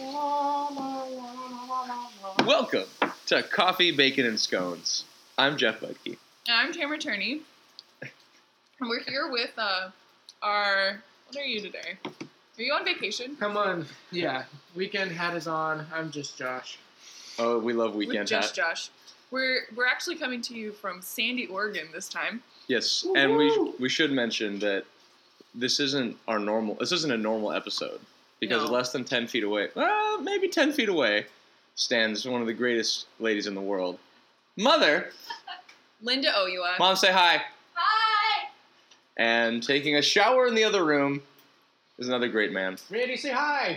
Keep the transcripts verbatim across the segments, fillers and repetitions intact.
Welcome to Coffee, Bacon, and Scones. I'm Jeff Budke. And I'm Tamara Turney. And we're here with uh, our... What are you today? Are you on vacation? Come on. Yeah. Weekend hat is on. I'm just Josh. Oh, we love We're Weekend just Hat. Josh. We're we're actually coming to you from Sandy, Oregon this time. Yes, Woo-hoo! and we we should mention that this isn't our normal. This isn't a normal episode because No. less than ten feet away, well, maybe ten feet away, stands one of the greatest ladies in the world, Mother. Linda Oyua. Mom, say hi. Hi! And taking a shower in the other room is another great man. Randy, say hi.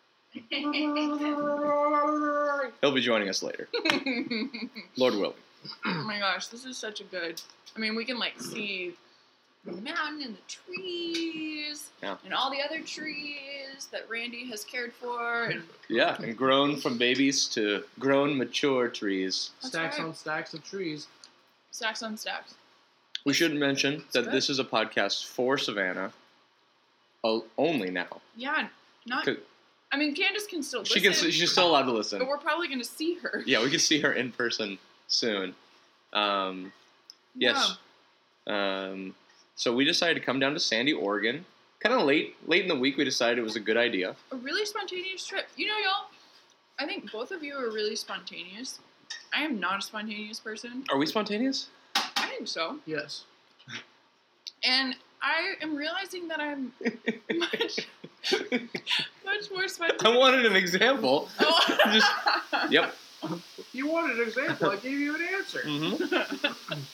He'll be joining us later, Lord willing. Oh my gosh, this is such a good... I mean, we can, like, see the mountain and the trees Yeah. and all the other trees that Randy has cared for. And Yeah, and grown from babies to grown mature trees. That's Stacks right. on stacks of trees. stacks on stacks. We should mention that good. this is a podcast for Savannah, o- only now. Yeah, not... 'Cause I mean, Candace can still listen. She can. She's still allowed to listen. But we're probably going to see her. Yeah, we can see her in person soon. Um, yes. Um, so we decided to come down to Sandy, Oregon. Kind of late, late in the week. We decided it was a good idea. A really spontaneous trip. You know, y'all, I think both of you are really spontaneous. I am not a spontaneous person. Are we spontaneous? I think so. Yes. And I am realizing that I'm much, much more I spontaneous. wanted an example. Oh. Just- Yep. You wanted an example. I gave you an answer. Mm-hmm.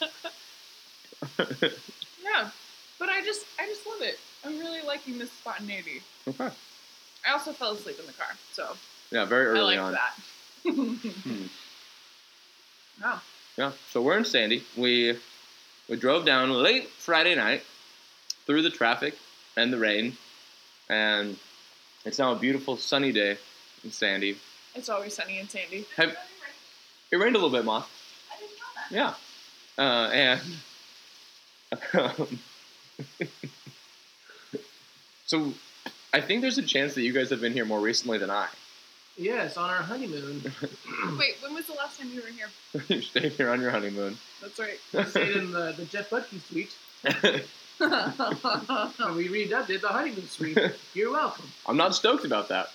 Yeah, but I just, I just love it. I'm really liking this spontaneity. Okay. I also fell asleep in the car, so Yeah, very I early like on. that. Hmm. Wow. Yeah. So we're in Sandy. We we drove down late Friday night through the traffic and the rain, and it's now a beautiful sunny day in Sandy. It's always sunny in Sandy. Have, it rained a little bit, Ma. I didn't know that. Yeah. Uh, and um, so I think there's a chance that you guys have been here more recently than I. Yes, on our honeymoon. Wait, when was the last time you were here? You stayed here on your honeymoon. That's right. We stayed in the, the Jeff Budke suite. And we redubbed it the honeymoon suite. You're welcome. I'm not stoked about that.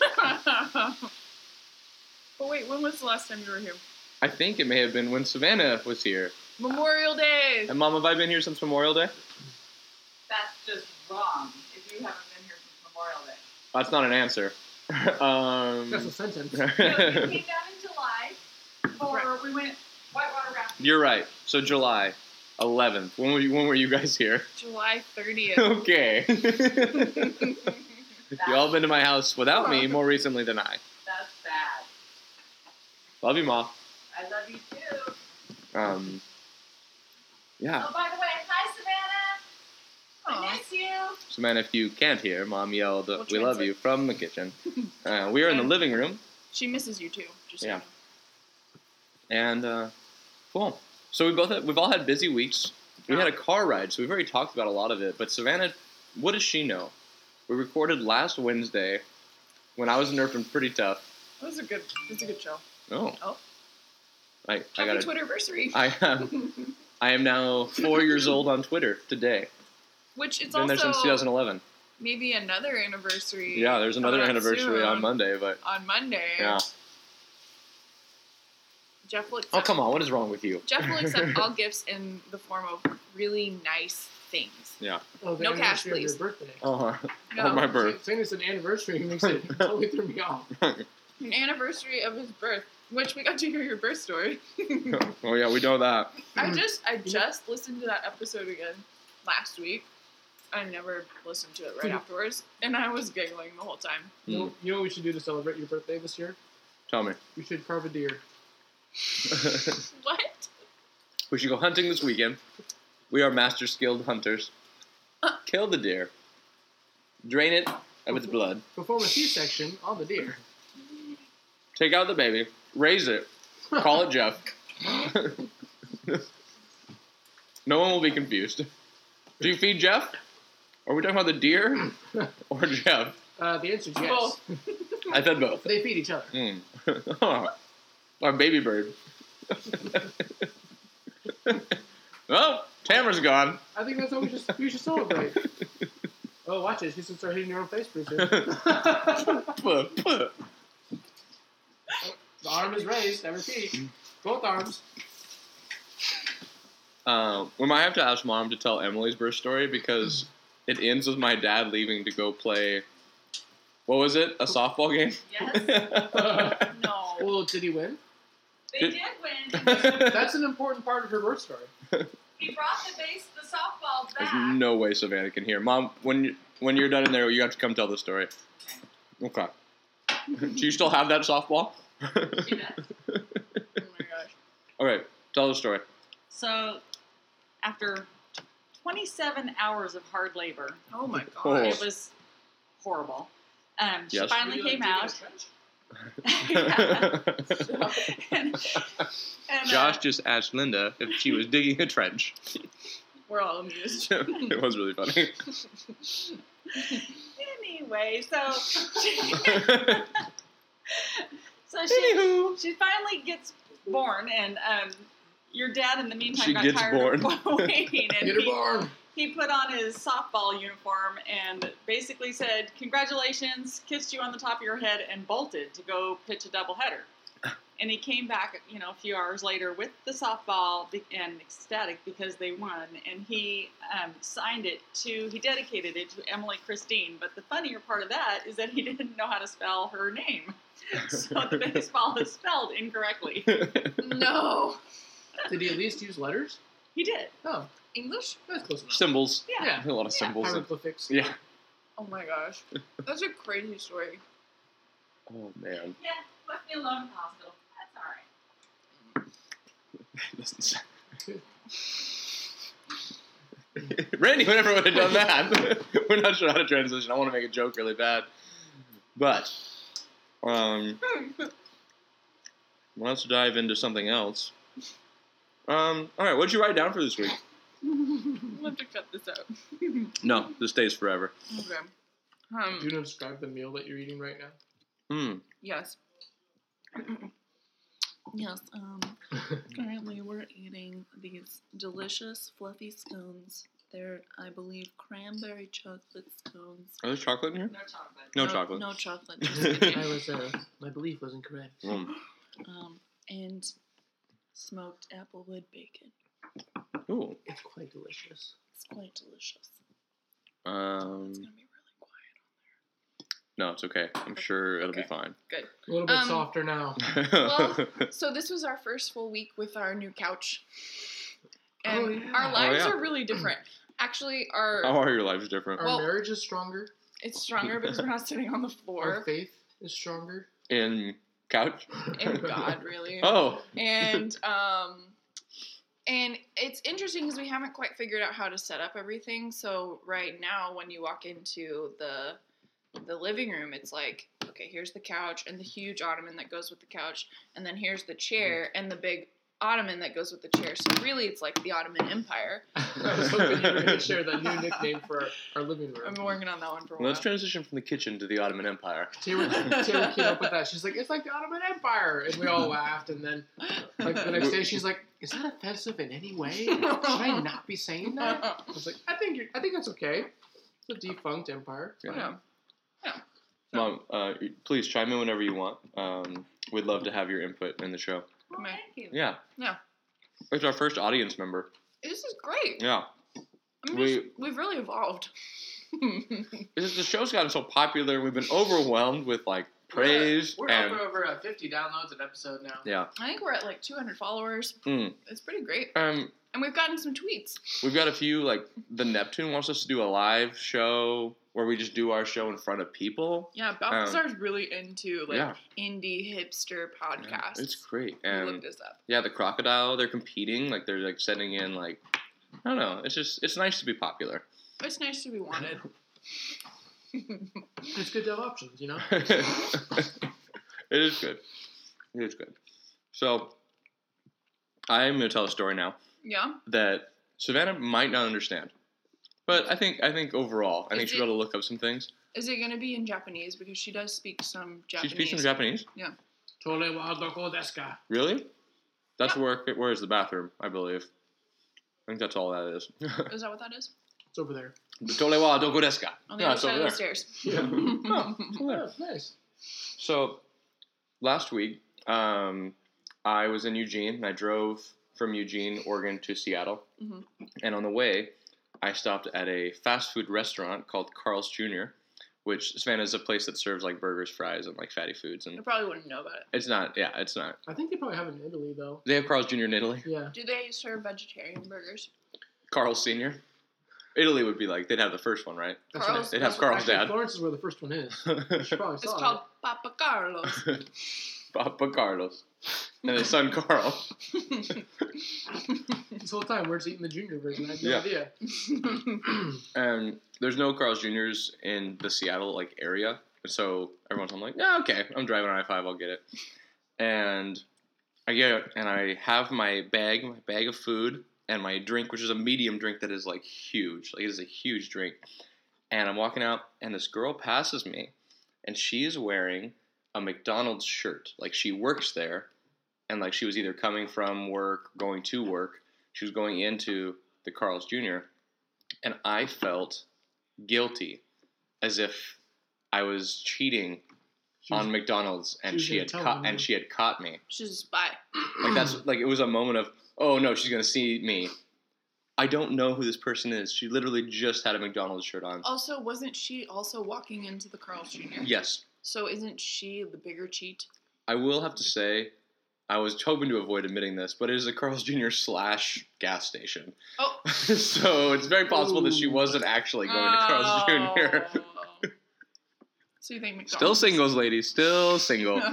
But wait, when was the last time you were here? I think it may have been when Savannah was here. Memorial Day! And Mom, have I been here since Memorial Day? That's just wrong if you haven't been here since Memorial Day. That's not an answer. um, That's a sentence. No, you came down in July, or Right. we went whitewater rafting. You're right. So July eleventh. When were you, when were you guys here? July thirtieth. Okay. That's, You all been to my house without me more recently than I. that's bad. Love you, Ma. I love you too. Um, yeah. Oh, by the way, hi Savannah. I Aw. miss you. So, man, if you can't hear, Mom yelled, We'll "We love translate. you" from the kitchen. Uh, we are in the And- living room, She misses you too. Just so Yeah. you know. and uh, cool. So we both had, we've all had busy weeks. We had a car ride, so we've already talked about a lot of it. But Savannah, what does she know? We recorded last Wednesday when I was nerfing pretty tough. That was a good. That was a good show. Oh, Oh. I I Happy got it. Twitterversary. I am I am now four years old on Twitter today. Which it's Been there since also twenty eleven. maybe another anniversary. Yeah, there's another coming up anniversary soon. on Monday, but On Monday. yeah. Jeff will accept, Oh, come on, what is wrong with you? Jeff will accept all gifts in the form of really nice things. Yeah. Oh, the No cash, anniversary of please. Your birthday. Oh, No. on my birth. Saying it's an anniversary makes it totally threw me off. An anniversary of his birth, which we got to hear your birth story. Oh yeah, we know that. I just I just listened to that episode again last week. I never listened to it right afterwards, and I was giggling the whole time. You know, you know what we should do to celebrate your birthday this year? Tell me. We should carve a deer. What? We should go hunting this weekend. We are master skilled hunters. Kill the deer. Drain it of its blood. Perform a C-section on the deer. Take out the baby. Raise it. Call it Jeff. No one will be confused. Do you feed Jeff? Are we talking about the deer or Jeff? Uh, the answer is yes. Both. I fed both. They feed each other. Mm. Oh, our baby bird. Well, Tamara's gone. I think that's what we should, we should celebrate. Oh, watch it. She's going to start hitting her own face pretty soon. Puh, puh. The arm is raised, never feet. Both arms. Uh, we might have to ask Mom to tell Emily's birth story because it ends with my dad leaving to go play. What was it? A softball game? Yes. No. Well, did he win? They did win. That's an important part of her birth story. He brought the base, the softball There's back. no way Savannah can hear. Mom, when you, when you're done in there, you have to come tell the story. Okay. Do you still have that softball? She does. Oh my gosh. Okay, tell the story. So, after twenty-seven hours of hard labor, Oh my Oh. gosh. it was horrible. Um, she Yes. finally Were you, came like, out. digging a trench? and, and, Josh uh, just asked Linda if she was digging a trench. We're all amused. It was really funny. anyway, so she, so she Anywho. she finally gets born, and um, your dad in the meantime She got gets tired born. of waiting, and Get her he, born. he put on his softball uniform and basically said, "Congratulations," kissed you on the top of your head, and bolted to go pitch a doubleheader. And he came back, you know, a few hours later with the softball be- and ecstatic because they won. And he um, signed it to, he dedicated it to Emily Christine. But the funnier part of that is that he didn't know how to spell her name. So the baseball is spelled incorrectly. No. Did he at least use letters? He did. Oh, English? that's close enough. Symbols. Yeah. A lot of Yeah. symbols. Hieroglyphics. Yeah. Oh my gosh. That's a crazy story. Oh, man. Yeah, left me alone in the hospital. That's all right. Doesn't sound- Randy would never would have done that. We're not sure how to transition. I want to make a joke really bad. But, um, let's dive into something else. Um, alright, what'd you write down for this week? We'll have to cut this out. No, this stays forever. Okay. Do Um, you know describe the meal that you're eating right now? Hmm. yes. Yes, um, currently we're eating these delicious fluffy scones. They're, I believe, cranberry chocolate scones. Are there chocolate in here? No chocolate. No, chocolate. No chocolate. Just kidding. I was, uh, my belief was incorrect. Mm. um, and smoked applewood bacon. Ooh. It's quite delicious. It's quite delicious. Um, It's gonna be really quiet. no, it's okay. I'm sure it'll be Okay. fine. Good. A little bit Um, softer now. Well, so this was our first full week with our new couch. And Oh, yeah. our lives Oh, yeah. are really different. Actually, our How are your lives different? Our Well- marriage is stronger. it's stronger because we're not sitting on the Our floor. faith is stronger. In couch? In God, really. Oh. And um and it's interesting because we haven't quite figured out how to set up everything. So right now when you walk into the the living room, it's like, okay, here's the couch and the huge ottoman that goes with the couch, and then here's the chair and the big ottoman that goes with the chair. So really it's like the Ottoman Empire. I was hoping you were going to share that new nickname for our, our living room. I've been working on that one for a Well, while. let's transition from the kitchen to the Ottoman Empire. Taylor, Taylor came up with that. She's like, it's like the Ottoman Empire. And we all laughed. And then like the next day, she's like, is that offensive in any way? Should I not be saying that? I was like, I think you're, I think that's okay. It's a defunct empire. It's fine. Yeah. Mom, uh, please chime in whenever you want. Um, we'd love to have your input in the show. Well, Meh. thank you. Yeah. Yeah. It's our first audience member. This is great. Yeah. I mean, We- we, we've really evolved. Because the show's gotten so popular, we've been overwhelmed with, like, praise. We're, and we're over uh, fifty downloads an episode now. Yeah. I think we're at like two hundred followers. Mm. It's pretty great. Um, And we've gotten some tweets. we've got a few, like, the Neptune wants us to do a live show where we just do our show in front of people. Yeah, Balthazar's really into like yeah. indie hipster podcasts. It's great. We And looked this up. yeah, the Crocodile, they're competing. Like, they're, like, sending in, like, I don't know. It's just, it's nice to be popular. It's nice to be wanted. It's good to have options, you know? It is good. It is good. So, I'm going to tell a story now Yeah. that Savannah might not understand. But I think I think overall, I think Is she'll it- be able to look up some things. Is it gonna be in Japanese because she does speak some She Japanese? speaks in Japanese. Tole wa doko desu ka? Really? That's Yeah. where where is the bathroom? I believe. I think that's all that is. Is that what that is? It's over there. Tole wa doko desu ka? On the Yeah, other it's side over of the there. stairs. Oh, it's over there. Oh, nice. So, last week, um, I was in Eugene, and I drove from Eugene, Oregon, to Seattle. Mhm. And on the way, I stopped at a fast food restaurant called Carl's Junior, which, Savannah, is a place that serves, like, burgers, fries, and, like, fatty foods. I And probably wouldn't know about it. it's not, yeah, it's not. I think they probably have it in Italy though. They have Carl's Junior in Italy. Yeah. Do they serve vegetarian burgers? Carl's Senior. Italy would be, like, they'd have the first one, right? That's Carl's- right. They'd have That's- Carl's actually, dad. Florence is where the first one is. You should probably It's saw called Papa Carlos. Papa Carlos. And his son, Carl. it. This whole time we're just eating the junior version. I had no Yeah. idea. And there's no Carl's Juniors in the Seattle like area, so everyone's I'm like, yeah, okay, I'm driving on I five, I'll get it. And I get it, and I have my bag, my bag of food, and my drink, which is a medium drink that is like huge, like it is a huge drink. And I'm walking out, and this girl passes me, and she is wearing a McDonald's shirt, like she works there, and like she was either coming from work, going to work. She was going into the Carl's Junior, and I felt guilty, as if I was cheating She was- on McDonald's, and was she gonna had tell caught him, and yeah. she had caught me. She's a spy. Like that's like it was a moment of, oh no, she's gonna see me. I don't know who this person is. She literally just had a McDonald's shirt on. Also, wasn't she also walking into the Carl's Junior? Yes, So isn't she the bigger cheat? I will have to say, I was hoping to avoid admitting this, but it is a Carl's Junior slash gas station. Oh. So it's very possible that she Ooh. wasn't actually going to Carl's Junior Oh. So you think McDonald's? Still singles, ladies. Still single.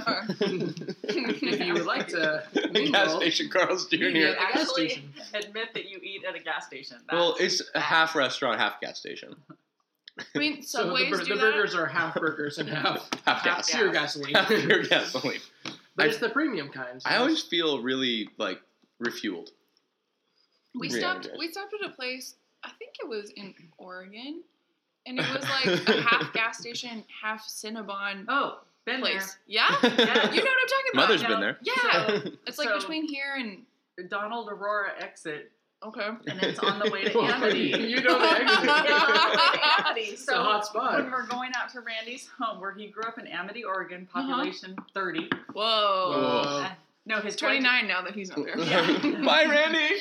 If you would like to gas mingle, station Carl's you Junior get- gas Actually, station. admit that you eat at a gas station. Well, That's it's a half restaurant, half gas station. I mean, So the, Subways bur- do the that. burgers are half burgers and half Half half gas. pure gasoline. Half pure gasoline. But I- it's the premium kind. so I always feel really like refueled. We Yeah, stopped. guys. We stopped at a place. I think it was in Oregon, and it was like a half gas station, half Cinnabon oh, been place. Yeah, Yeah. you know what I'm talking about. Mother's no. been there. Yeah, it's like So- between here and there. Donald Aurora exit, okay. and it's on the way to Well, Amity. you know the exit. It's on the way to Amity. It's So a hot spot. when we're going out to Randy's home, where he grew up in Amity, Oregon, population thirty. Whoa. Whoa. Uh, no, his He's twenty-nine now that he's not there. Yeah. Bye, Randy.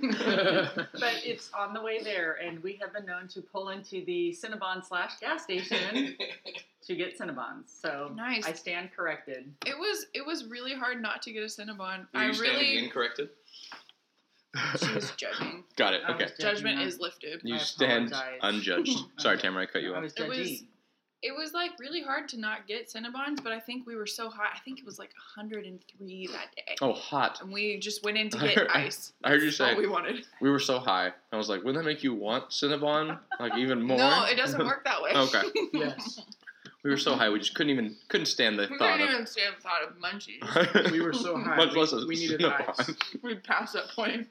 But it's on the way there, and we have been known to pull into the Cinnabon slash gas station to get Cinnabons. So Nice. I stand corrected. It was it was really hard not to get a Cinnabon. Were I you standing really incorrected? she was judging. Got it. I Okay. was judging Judgment her. is lifted. You I stand apologize. unjudged. Sorry, Tamara, I cut you I off. was It was judgy. it was like really hard to not get Cinnabons, but I think we were so hot. I think it was like one hundred three that day. Oh, hot. And we just went in to I get heard- ice. I heard you That's say all we wanted. we were so high. I was like, wouldn't that make you want Cinnabon? Like even more? No, it doesn't work that way. Okay. Yes. We were so high, we just couldn't even couldn't stand the We thought couldn't of. even stand the thought of munchies. We were so high. Much we, less a we needed Cinnabon. ice. We passed that point.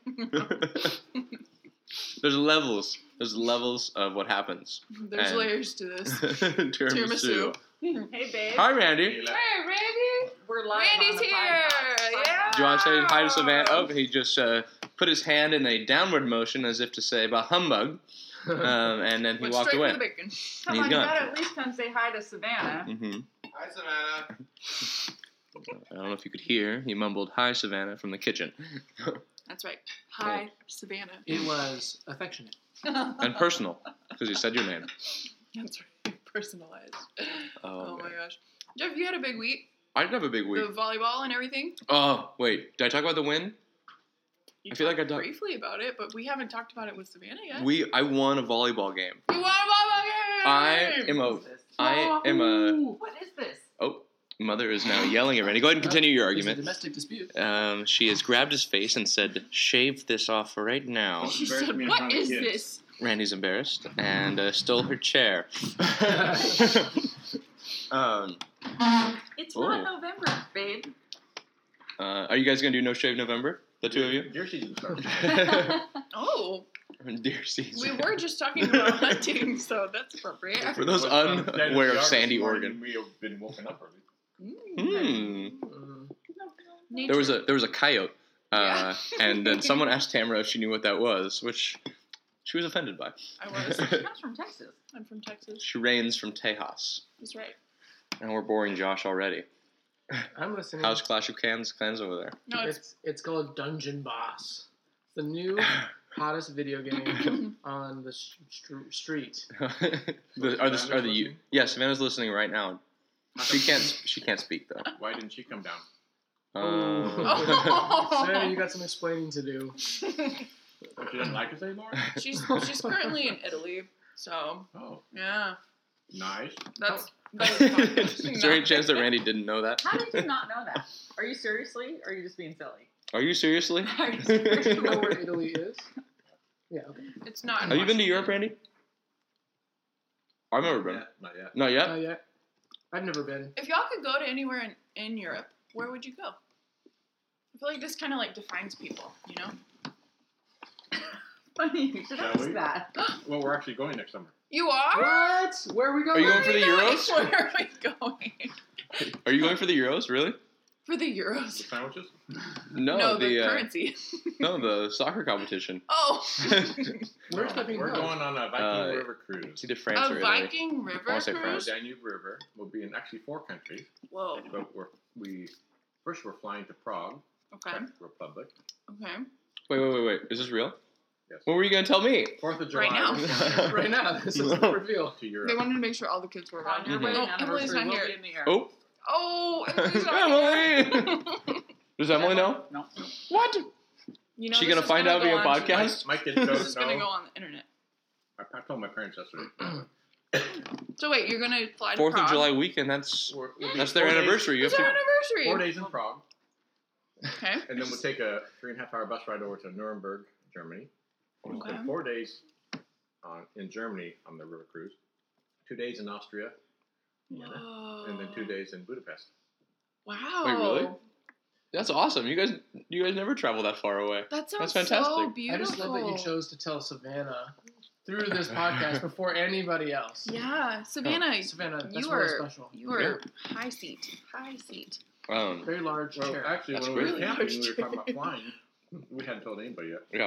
There's levels. There's levels of what happens. There's And- layers to this. Tiramisu. Tiramisu. Hey, babe. Hi, Randy. Hey, Randy! We're live Randy's on the here! podcast. Yeah! Do you want to say hi to Savannah? Oh, he just uh, put his hand in a downward motion as if to say about humbug, um, and then he Went walked straight away. for the bacon. Come He's on, gone. you gotta at least come say hi to Savannah. hmm Hi, Savannah. I don't know if you could hear. He mumbled, "Hi, Savannah," from the kitchen, That's right. Hi, Savannah. It was affectionate. and personal because he said your name. That's right. Personalized. Oh, Oh my man. gosh. Jeff, you had a big week. I did have a big week. The volleyball and everything. Oh wait, did I talk about the win? You I feel like talked I talked- briefly about it, but we haven't talked about it with Savannah yet. We I won a volleyball game. You won a volleyball game! I am a What is this? I am a Ooh. What is this? oh mother is now yelling at Randy. Go ahead and continue your It's a argument. domestic dispute. Um, she has grabbed his face and said, "Shave this off right now." She Embarrassed said, me in "What front of is kids." this?" Randy's embarrassed and uh, stole her chair. um, It's Oh. not November, babe. uh, are you guys gonna do No Shave November? The two of you? Your season starts. Oh, Dear Caesar. We were just talking about hunting, so that's appropriate. For those unaware of Sandy, Oregon. We have been woken up early. Hmm. Mm. Nature. There was a there was a coyote, uh, Yeah. and then someone asked Tamara if she knew what that was, which she was offended by. I was. That's from Texas. I'm from Texas. She reigns from Tejas, That's right. and we're boring Josh already. I'm listening. How's Clash of Clans clans over there? No, it's It's it's called Dungeon Boss. It's the new hottest video game on the sh- str- street. the, are the Savannah's are the you? listening? Yeah, Savannah's listening right now. She can't she can't speak though. Why didn't she come down? Um, Oh. Sarah, you got some explaining to do. Oh, she doesn't like us anymore? she's she's currently in Italy, so Oh, yeah, nice. that's Is that was fun. there any chance that Randy didn't know that? How did you not know that? Are you seriously? Or are you just being silly? Are you seriously? Are you Do seriously? you know where Italy is? Yeah. Okay. It's not. in Have you been to Washington. Europe, Randy? I've never been. Yeah, not yet. Not yet. Not yet. I've never been. If y'all could go to anywhere in, in Europe, where would you go? I feel like this kind of like defines people, you know? Funny you should Shall ask we? that. Well, we're actually going next summer. You are? What? Where are we Are going? you going for the Euros? Where are we going? Are you going for the Euros? Really? For the The Euros. sandwiches? No, No, the, the, uh, currency. no the soccer competition. Oh. Where's that being We're held? going on a Viking Uh, River cruise. It's either France A or Italy. Viking River I wanna say The cruise? Danube River will be in actually four countries, Whoa. but we're we first we're flying to Prague, Okay. Czech Republic. Okay. Wait, wait, wait, wait. Is this real? Yes. What were you gonna tell me? Fourth of July. Right now. we're flying Right now, this is the reveal. to They Europe. wanted to make sure all the kids were On around. your Mhm. wedding Oh, Emily's anniversary not will here. be in the air. Oh, Oh, Emily's not Emily. here. Does Emily know? No. What? You know, She this gonna is find out go via on to- podcast? My kids This don't is gonna know. go on the internet. I, I told my parents yesterday. So wait, you're gonna fly to Fourth Prague? of July weekend. That's We're- we'll be that's their four days- anniversary. You It's have our to. anniversary. Four days in Prague, Okay. and then we'll take a three and a half hour bus ride over to Nuremberg, Germany. We'll Okay. spend four days on, in Germany on the river cruise, two days in Austria, Whoa. and then two days in Budapest. Wow. Wait, really? That's awesome. You guys, you guys never travel that far away. That sounds That's so fantastic. beautiful. I just love that you chose to tell Savannah through this podcast before anybody else. Yeah, Savannah, Savannah, that's you really are special. you are high seat, high seat. Um, Very large Well, chair. actually, That's when we were great. camping, we were talking about flying. We hadn't told anybody yet. yeah.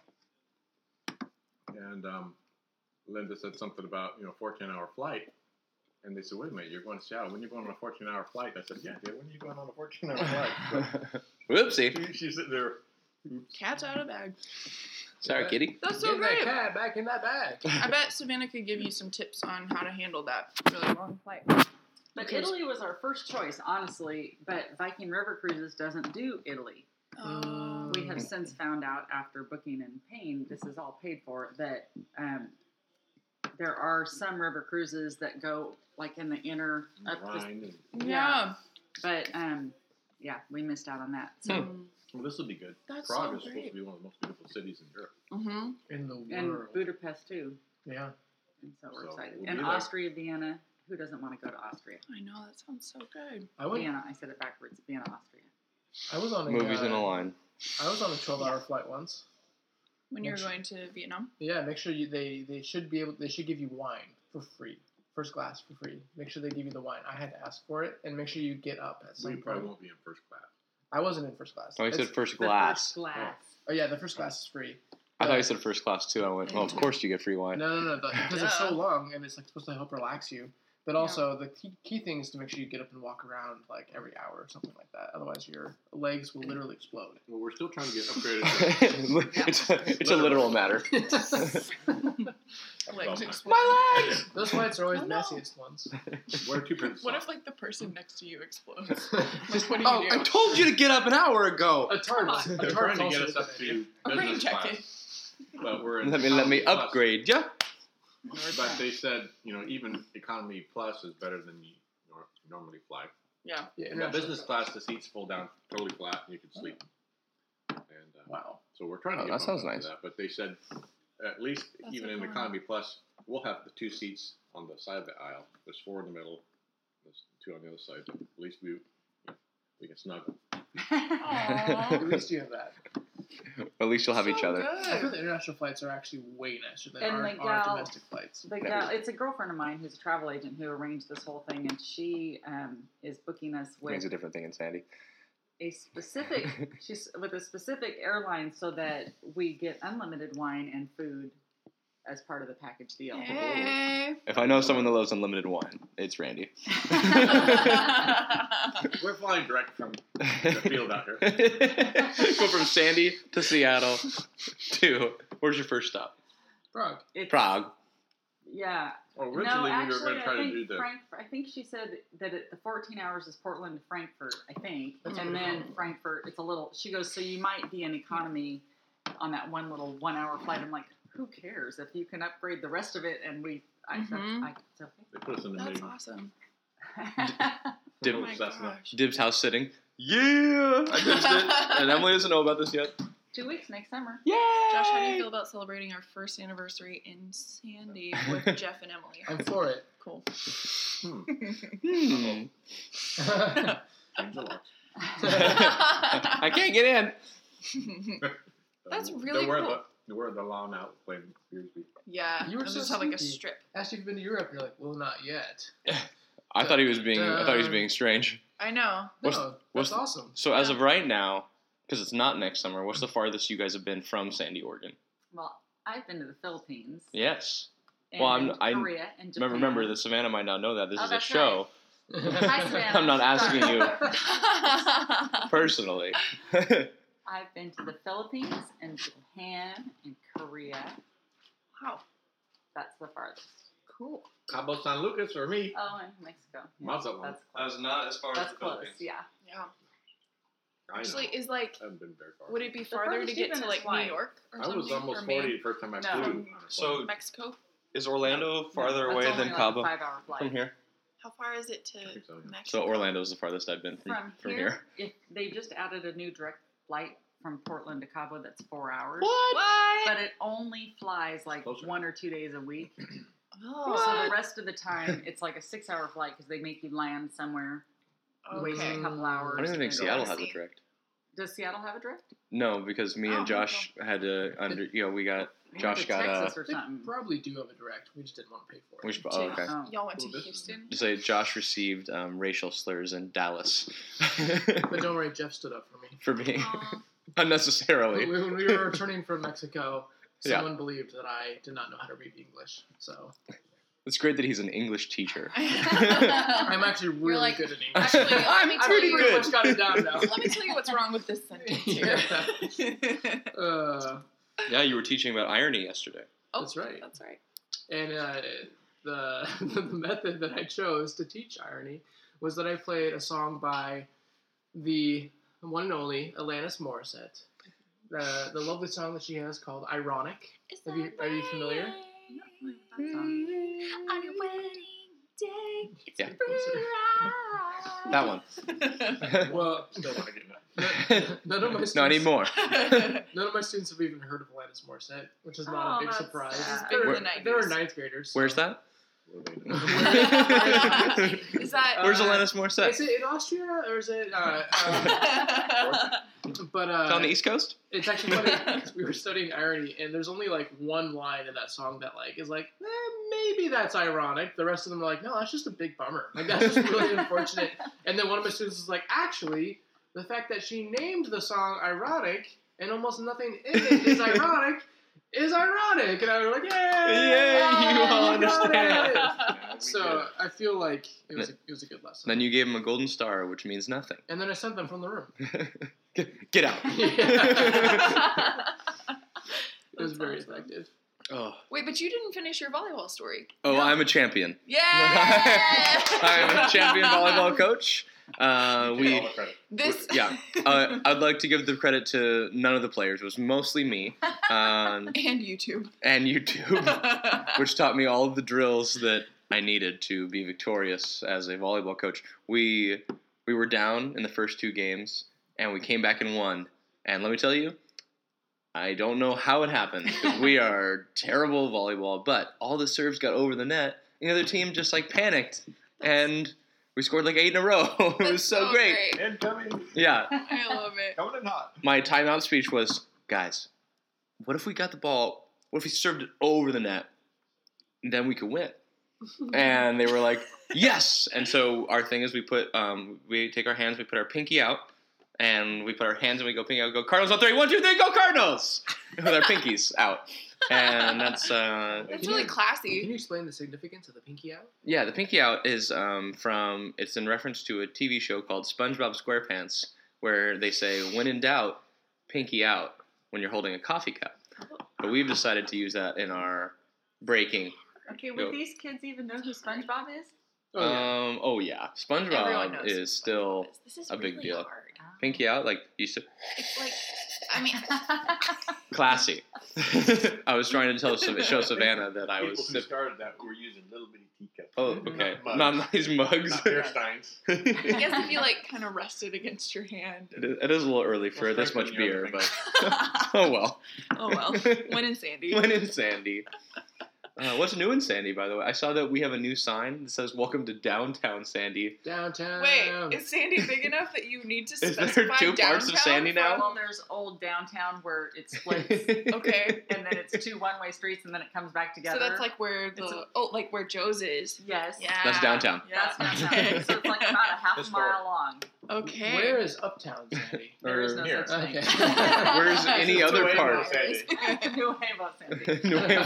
And um, Linda said something about, you know, fourteen hour flight. And they said, wait a minute, you're going to Seattle. When are you going on a fourteen hour flight? I said, yeah, yeah, when are you going on a fourteen hour flight? Whoopsie. So she's sitting there. Cat's out of bag. Sorry, kitty. That's so Get that great. cat back in that bag. I bet Savannah could give you some tips on how to handle that really long flight. But Because- Italy was our first choice, honestly. But Viking River Cruises doesn't do Italy. Um, We have since found out after booking and paying, this is all paid for, that um, there are some river cruises that go like in the inner up the, Rhine and, yeah. but um, yeah, we missed out on that. So Mm. well, this will be good. That's Prague so is supposed great. to be one of the most beautiful cities in Europe. Mm-hmm. In the and world. Budapest too, Yeah. and so we're So excited. we'll And be there. Austria, Vienna. Who doesn't want to go to Austria? I know that sounds so good. I went. Vienna. I said it backwards. Vienna, Austria. I was on a Movies uh, in a line. I was on a twelve-hour flight once. When you're Make sure- going to Vietnam. Yeah, make sure you they they should be able they should give you wine for free, first class for free. Make sure they give you the wine. I had to ask for it, and make sure you get up at some We probably point. won't be in first class. I wasn't in first class. Oh, he said It's- first The glass. first glass. oh yeah, the first class is free. I thought But- you said first class too. I went, well, of course you get free wine. No, no, no, the- because it's so Yeah. long and it's like supposed to help relax you. But also the key, key thing is to make sure you get up and walk around like every hour or something like that. Otherwise, your legs will literally explode. Well, we're still trying to get upgraded. it's, a, it's a literal matter. Legs my- explode. My legs! Those flights are always Oh, the no. messiest ones. We're two princes. What if like the person next to you explodes? Just Like, what do you Oh, do? I told you to get up an hour ago. a tart. Come on. A They're tart's trying to get also us up a good idea. to A rain business class, jacket. but we're in Let me let me economy plus. upgrade ya. But they said, you know, even economy plus is better than you nor- normally fly. Yeah. Yeah, Yeah, international business flights. class, the seats fold down totally flat, and you can sleep. And uh, Wow. so we're trying to Oh, get that sounds bumped up to nice. that. But they said, at least That's even so in fun. economy plus, we'll have the two seats on the side of the aisle. There's four in the middle. There's two on the other side. But at least we, you know, we can snuggle. Aww. At least you have that. At least you'll have So each other. I feel good. the international flights are actually way nicer than And our, the our gal- domestic flights. The gal, it's a girlfriend of mine who's a travel agent who arranged this whole thing, and she um, is booking us with Means a different thing in Sandy. a specific she's with a specific airline so that we get unlimited wine and food as part of the package deal. Hey. If I know someone that loves unlimited wine, it's Randy. We're flying direct from the field out here. Go from Sandy to Seattle to, where's your first stop? Prague. It's- Prague. Yeah. Well, No, originally we were actually, going to try I to think do the. Frankfurt. I think she said that it, the fourteen hours is Portland to Frankfurt. I think, That's and pretty then cool. Frankfurt. It's a little. She goes, so you might be in economy on that one little one-hour flight. I'm like, who cares if you can upgrade the rest of it? And we, I, Mhm. that's, I, it's They put us in the That's meeting. awesome. okay. Dib- Oh my Cessna. gosh. Dibs house sitting. Yeah! I missed it. And Emily doesn't know about this yet. Two weeks next summer. Yay! Josh, how do you feel about celebrating our first anniversary in Sandy with Jeff and Emily? I'm for it. Cool. Hmm. Hmm. Change a lot. I can't get in. That's Um, really they wear cool. The, they wear the lawn out playing frisbee. Yeah, You were they'll so just have like a sneaky. strip. Asked you if you've been to Europe, and you're like, well, not yet. I thought he was being. I thought he was being strange. I know. What's- no, what's- that's awesome. So as Yeah. of right now, because it's not next summer, what's the farthest you guys have been from Sandy, Oregon? Well, I've been to the Philippines. Yes. And Well, I'm- been to I- Korea and Japan. Remember, remember, the Savannah might not know that this Oh, is a that's show. Hi, Savannah. I'm not asking you Wow. personally. I've been to the Philippines and Japan and Korea. That's the farthest. Cool. Cabo San Lucas for me. Oh, and Mexico. Yeah, Mazatlan. that's close. not as far That's close. Yeah. Yeah. I know. Actually, is like, I haven't been very far. would it be The farther to farthest get you've to been like is New Hawaii. York or I something? was almost or Maine? forty the first time I No. flew. So- Mexico. Is Orlando farther That's away only than like Cabo a five-hour flight. from here? How far is it to I think so, yeah. Mexico? So Orlando's the farthest I've been from, From, from here, here. if they just added a new direct flight from Portland to Cabo, that's four hours. What? But it only flies like Closer. one or two days a week. Oh. So the rest of the time, it's like a six-hour flight because they make you land somewhere, waste Okay. a couple hours. I don't even think and go Seattle back. has a direct. Does Seattle have a direct? No, because me Oh, and Josh had to under. You know, we got We went Josh to got uh. Texas or They something. probably do have a direct. We just didn't want to pay for it. We should, oh, okay. Oh. Y'all went to Well, this is- Houston? Just say Josh received um, racial slurs in Dallas But don't worry, Jeff stood up for me. for being Aw. unnecessarily. When when we were returning from Mexico, Yeah. someone believed that I did not know how to read English. So It's great that he's an English teacher. I'm actually really like, good at English. Actually, let I'm me I've tell pretty you. pretty good. much got it down now. Let me tell you what's wrong with this sentence here. Uh, Yeah, you were teaching about irony yesterday. Oh, That's right. That's right. and uh, the the method that I chose to teach irony was that I played a song by the one and only Alanis Morissette. The the lovely song that she has called "Ironic." Have you, are you familiar? That song. On your wedding day, it's Yeah. right. That one. Well, Still want to get that. none of my students, Not anymore. None of my students have even heard of Alanis Morissette, which is not Oh, a big that's surprise. sad. Big in They're, the nineties. they're ninth graders. Where's that? Is that? Where's Uh, Alanis Morissette? Is it in Austria or is it? Uh, uh, but uh, It's on the East Coast? it's actually funny because we were studying irony, and there's only like one line in that song that like is like eh, maybe that's ironic. The rest of them are like, no, that's just a big bummer. Like that's just really unfortunate. And then one of my students was like, actually, the fact that she named the song ironic and almost nothing in it is ironic is ironic. And I was like, yay! Yay, you got all it." understand. Yeah, we So I feel like it was a, it was a good lesson. Then you gave him a golden star, which means nothing. And then I sent them from the room. Get, get out. It was That's very awesome. effective. Oh, Wait, but you didn't finish your volleyball story. oh I'm a champion. Yeah. I'm a champion volleyball coach. Uh, Get we, all the credit. This. yeah. Uh, I'd like to give the credit to none of the players. It was mostly me um, And YouTube. and YouTube, which taught me all of the drills that I needed to be victorious as a volleyball coach. We we were down in the first two games, and we came back and won. And let me tell you, I don't know how it happened. 'Cause we are terrible at volleyball, but all the serves got over the net. And the other team just like panicked, and we scored like eight in a row. It was That's so, great. Incoming. Yeah. I love it. Coming in hot. My timeout speech was, guys, what if we got the ball? What if we served it over the net? Then we could win. And they were like, yes. And so our thing is we put, um, we take our hands, we put our pinky out, and we put our hands and we go pinky out, go Cardinals on three, one, two, three, go Cardinals! With our pinkies out. And that's, uh, That's Can really you- classy. Can you explain the significance of the pinky out? yeah, the pinky out is um, from, it's in reference to a T V show called SpongeBob SquarePants, where they say, when in doubt, pinky out when you're holding a coffee cup. But we've decided to use that in our breaking. Okay, would Go. these kids even know who SpongeBob is? Oh, yeah. Um, oh yeah, Everyone SpongeBob knows is still This is a big really deal. hard. pinky out, like you said, It's like, I mean, classy. I was trying to tell show Savannah that I People was. who started that were using little bitty teacups. Oh, okay. Not Not mugs. nice mugs. Not beer steins. I guess if you like kind of rest it against your hand. It is, it is a little early for Well, this strengthen much your beer, other but oh well. Oh well, when in Sandy. When in Sandy. Uh, what's new in Sandy, by the way? I saw that we have a new sign that says "Welcome to Downtown Sandy." Downtown. Wait, is Sandy big enough that you need to Is specify there two parts of downtown Sandy now? Well, there's old downtown where it splits, Okay. and then it's two one-way streets, and then it comes back together. So that's like where the It's a- oh, like where Joe's is. yes, Yeah. That's downtown. That's downtown. Okay. So it's like about a half a Historic. mile long. Okay. Where is Uptown, Sandy? There is no Or- Here. such thing. Okay. Where's any other Nuevo part? Sandy. Nuevo Sandy.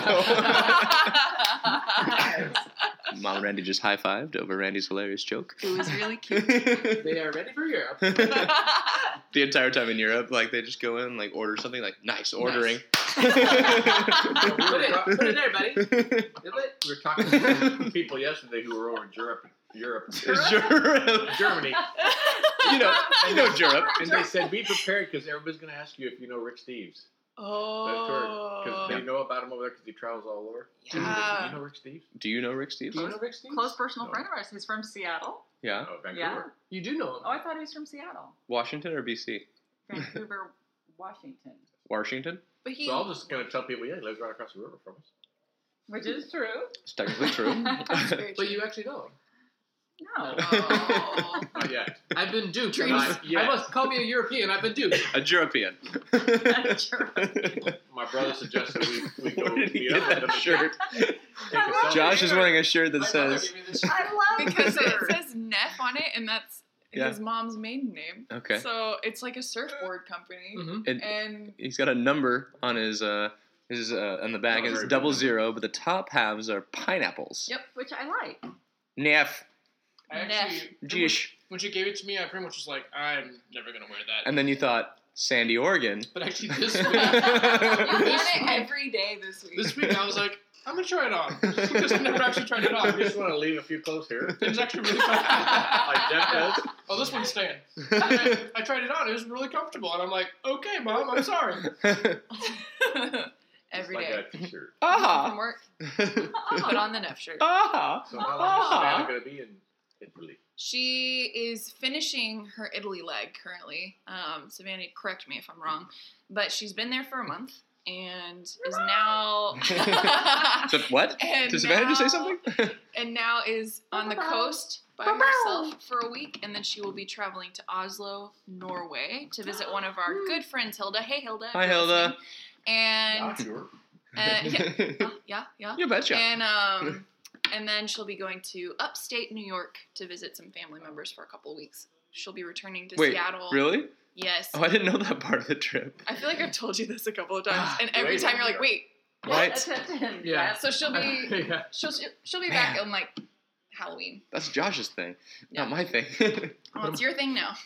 Nuevo. Mom and Randy just high fived over Randy's hilarious joke. It was really cute. the They are ready for Europe. entire time in Europe, like they just go in and like order something, like nice ordering. put, it, put it there, buddy. Is it? We were talking to some people yesterday who were over in Europe, Europe, Europe. Germany, You know, you know Europe. and they said, "Be prepared because everybody's going to ask you if you know Rick Steves." Oh. Because they know about him over there because he travels all over. Do you, Yeah. you know Rick Steves? Do you know Rick Steves? Do you know Rick Steve? Close personal friend of ours. He's from Seattle. Yeah. Oh, Vancouver. Yeah. You do know him. Oh, I thought he was from Seattle. Washington or B C? Vancouver, Washington. Washington. But he. So I'm just going to tell people, yeah, he lives right across the river from us. Which is true. It's technically true. That's very But true. you actually know him. No. Oh. Not yet. I've been duped. Dreams. I, must, Yeah. I must call me a European. I've been duped. A European. My brother suggested we, we go Where did he meet get up that with him shirt? and take a selfie. Josh is wearing a shirt that My brother says. gave me this I love Because this. it says Neff on it, and that's Yeah. his mom's maiden name. Okay. So it's like a surfboard company, Mhm. And and he's got a number on his uh his uh on the back. Oh, It's very double good. zero, but the top halves are pineapples. Yep. Which I like. Neff. I actually, Jish. when she gave it to me, I pretty much was like, I'm never gonna wear that. And then you thought Sandy, Oregon. But actually, this you've week, worn this it week, every day this week. this week, I was like, I'm gonna try it on because I've never actually tried it I on. just want to leave a few clothes here. It's actually really fun. Like Jeff does. Oh, this one's staying. I, I tried it on. It was really comfortable, and I'm like, okay, mom, I'm sorry. every Just day. like a t-shirt. From Aha. work, put on the Neff shirt. Aha. So how long is Savannah going to be in Italy? She is finishing her Italy leg currently. Um, Savannah, correct me if I'm wrong, but she's been there for a month and is now. So what? And Did Savannah just say now- something? And now is on the coast by herself for a week, and then she will be traveling to Oslo, Norway, to visit one of our good friends, Hilda. Hey, Hilda. if Hi, you're Hilda. listening. And sure. uh, yeah, uh, yeah, yeah. You betcha. And um, and then she'll be going to upstate New York to visit some family members for a couple of weeks. She'll be returning to Wait, Seattle. really? Yes. Oh, I didn't know that part of the trip. I feel like I've told you this a couple of times, and every Wait, time you're like, wait. "Wait." What? Attention. Yeah. Yes. So she'll be yeah. she'll she'll be back Man. on like Halloween. That's Josh's thing, not Yeah. my thing. Well, it's your thing now.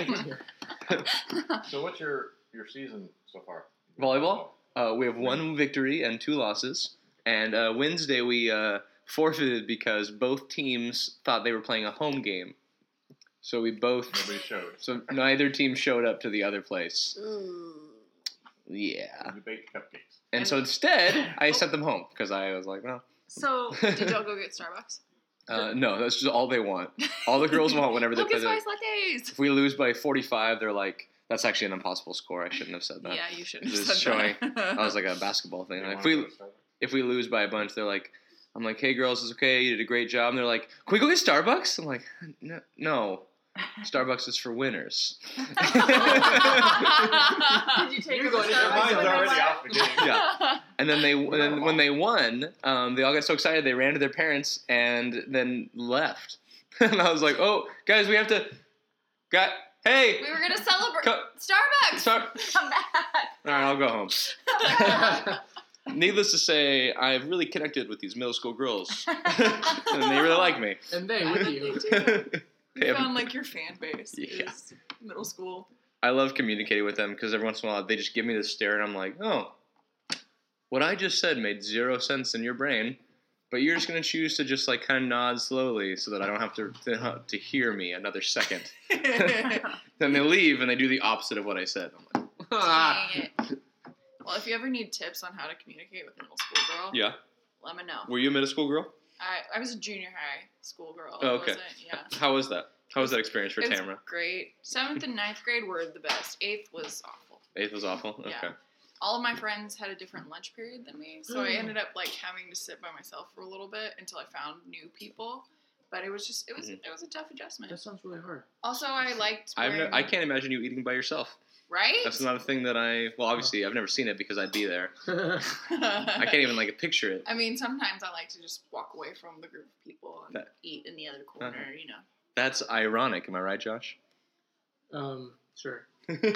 So what's your, your season so far? Volleyball? Uh, we have one victory and two losses. And uh, Wednesday we uh, forfeited because both teams thought they were playing a home game. So we both. Nobody showed. So neither team showed up to the other place. Yeah. You baked cupcakes. And so instead, I sent them home because I was like, well. So Did y'all go get Starbucks? Uh, no, that's just all they want. All the girls want whenever they Look play. at The, spice lattes. if we lose by forty-five, they're like, that's actually an impossible score. I shouldn't have said that. Yeah, you should have This said is showing. that. That was like a basketball thing. You Like, if wanna we go to Starbucks? if we lose by a bunch, they're like, I'm like, hey girls, it's okay. You did a great job. And they're like, can we go get Starbucks? I'm like, no, no. Starbucks is for winners. Did you take You're her going to to Starbucks Mine's when they already left? off the game. Yeah. And then they, and then when they won, um, they all got so excited they ran to their parents and then left. And I was like, "Oh, guys, we have to, got, hey, We were gonna celebrate Co- Starbucks. start. Come back. All right, I'll go home." Needless to say, I've really connected with these middle school girls, and they really like me. And they with you. They You have- found like your fan base Yeah. is middle school. I love communicating with them because every once in a while they just give me this stare, and I'm like, "Oh, what I just said made zero sense in your brain, but you're just gonna choose to just like kind of nod slowly so that I don't have to to, to hear me another second." Then they leave and they do the opposite of what I said. I'm like, Ah. Dang it. Well, if you ever need tips on how to communicate with a middle school girl, "Yeah, let me know. were you a middle school girl? I, I was a junior high school girl. Oh, I okay. wasn't- Yeah. How was that? How was that experience for It was Tamara? great. Seventh and ninth grade were the best. Eighth was awful. Eighth was awful. Okay. Yeah. All of my friends had a different lunch period than me, so I ended up like having to sit by myself for a little bit until I found new people. But it was just it was Mhm. it was a tough adjustment. That sounds really hard. Also, I liked I've wearing, ne- I can't imagine you eating by yourself. right. That's not a thing that I. Well, obviously, I've never seen it because I'd be there. I I can't even like picture it. I mean, sometimes I like to just walk away from the group of people and That- eat in the other corner. Uh-huh. You know. That's ironic. Am I right, Josh? um, sure.